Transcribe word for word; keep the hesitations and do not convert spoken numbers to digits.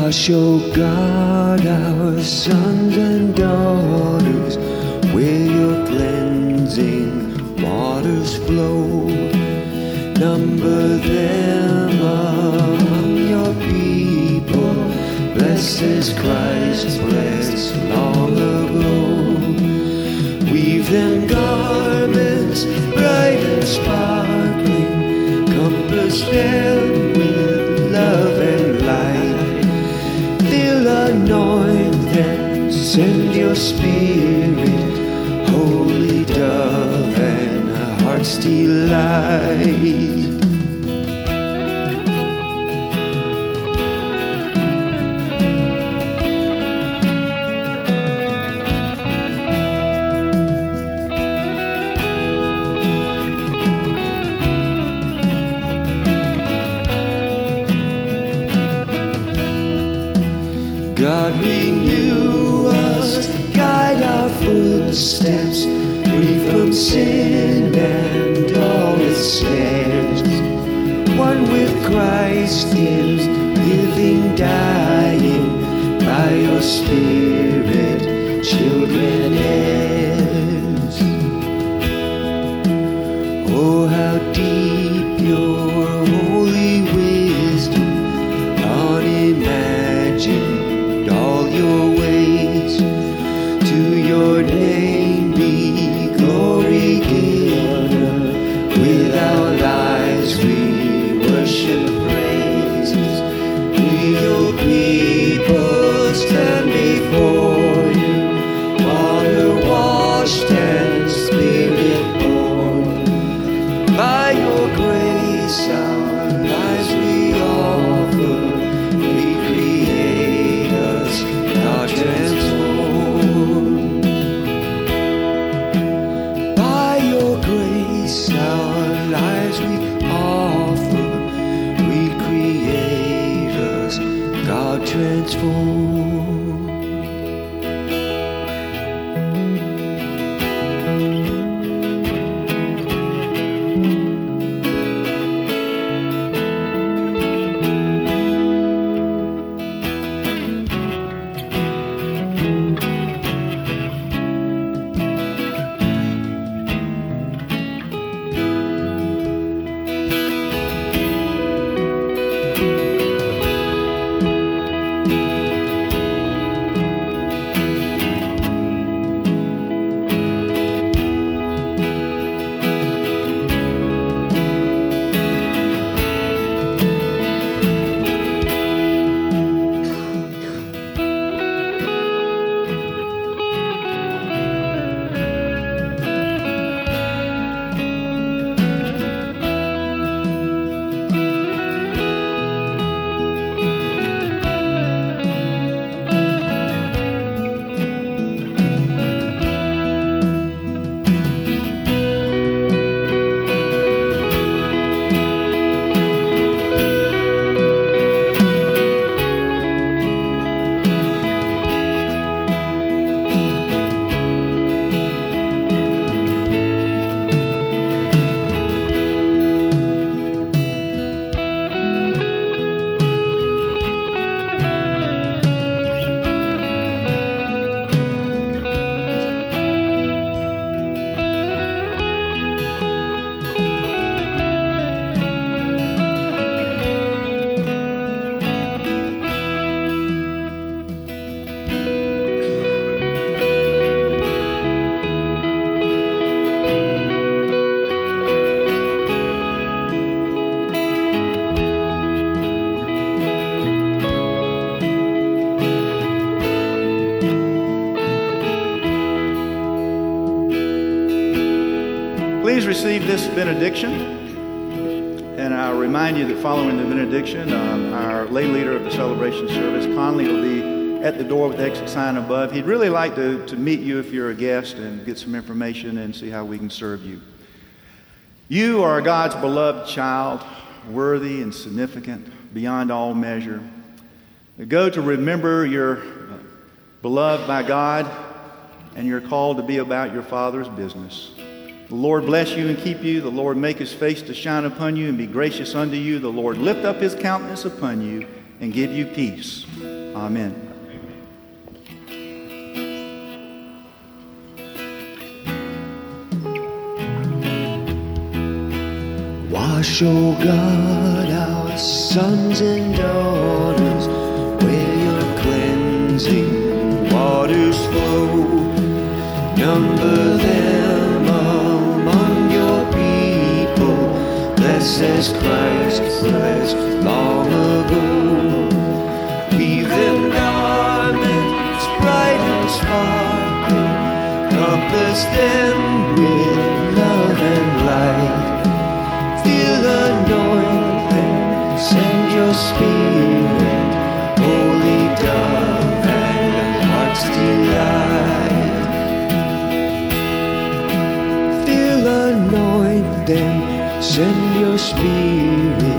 Wash, O God, our sons and daughters, where your cleansing waters flow. Number them among your people, blessed as Christ blessed long ago. Weave them garments bright and sparkling, compass them with love and light. They'll anoint them, send your spirit, holy dove and heart's delight. God, renew us, guide our footsteps, free from sin and all its snares. One with Christ is living, dying, by your Spirit, children heirs. Oh, how deep your holy wisdom, unimagined all your ways. To your name be glory given. With our lives we worship praises. We your people stand before you, water washed and spirit born. By your grace our lives we offer. Transform. By your grace our lives we offer, recreate us, God transform. Please receive this benediction, and I'll remind you that following the benediction, um, our lay leader of the celebration service, Conley, will be at the door with the exit sign above. He'd really like to, to meet you if you're a guest and get some information and see how we can serve you. You are God's beloved child, worthy and significant beyond all measure. Go to remember you're beloved by God, and you're called to be about your Father's business. The Lord bless you and keep you. The Lord make his face to shine upon you and be gracious unto you. The Lord lift up his countenance upon you and give you peace. Amen. Wash, O God, our sons and daughters, where your cleansing waters flow. Number them among your people, blessed as Christ was long ago. Weave them garments bright and sparkling, compass them with love and light. Feel anoint them, send your spirit, holy dove and heart's delight. Feel anoint them, send your spirit,